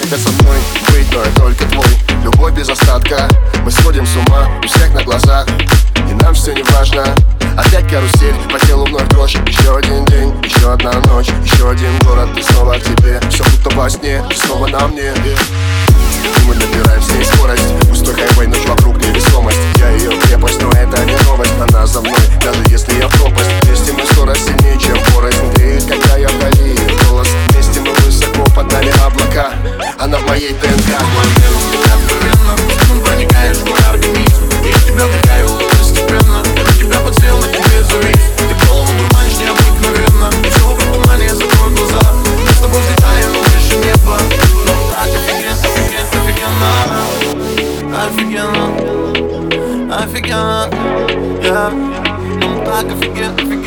тебе со мной быть, но я только твой. Любовь без остатка, мы сходим с ума у всех на глазах, и нам все не важно. Опять карусель, по телу вновь дрожь. Еще один день, еще одна ночь, еще один город, и снова к тебе. Все будто во сне, ты снова на мне. И мы набираем с ней скорость. Пустой хайвей, ночь вокруг невесомость. Я ее крепость, но это не новость. Она за мной, даже если я в пропасть. Вместе мы скорость сильнее, чем порознь. Греет, когда я вдали ее голос. Вместе мы высоко, под нами облака. Она в моей ДНК. Ты проникаешь в мой организм, и в тебя вдыхаю постепенно. Я тебя подсел, на тебе завис. Ты голову дурманишь необыкновенно. И все вокруг тумане, закрой глаза. Мы с тобой взлетаем выше неба. Ну так офигенно, офигенно, офигенно, yeah. Ну так офигенно, офигенно.